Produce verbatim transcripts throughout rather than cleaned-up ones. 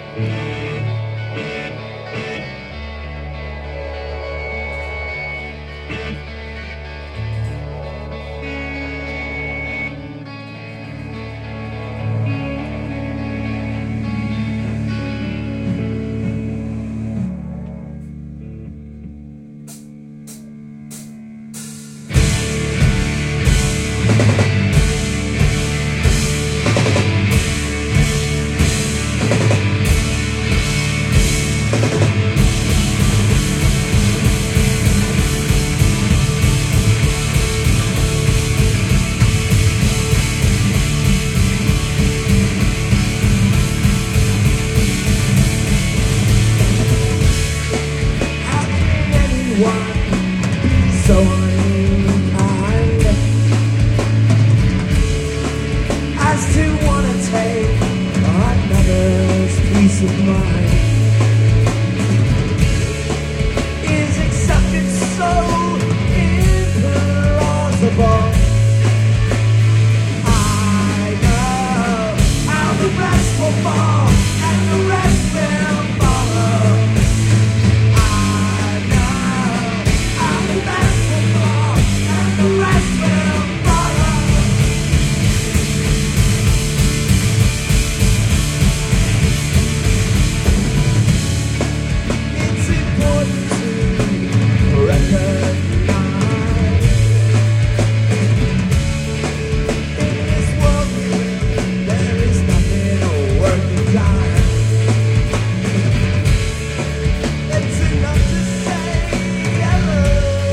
So unkind as to wanna take another's peace of mind. Is acceptance so implausible? I know how the rest will fall and the rest will follow. I know how the rest will fall and the rest will follow. It's important to recognize in this world there is nothing worth the time. It's enough to say hello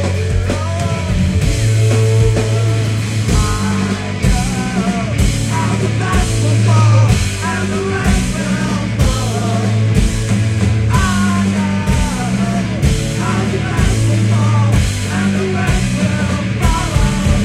to you. I know how the best will fall and the rest will follow. I know how the best will fall and the rest will follow.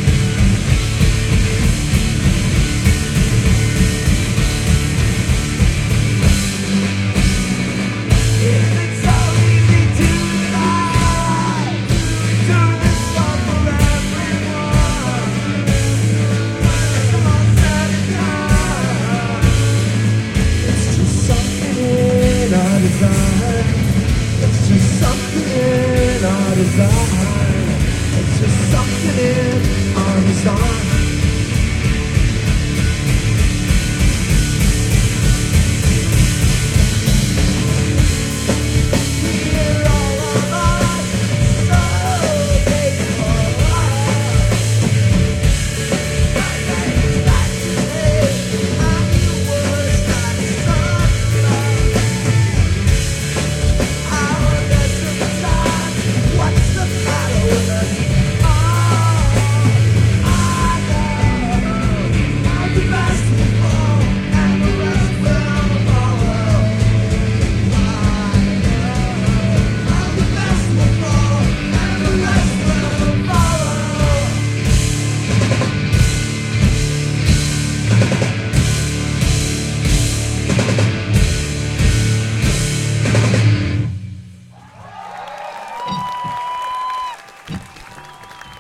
If it's so easy to lie, do this one for everyone. Come on, set it down. It's just something in our design. It's just something in our design. It's just something in our design.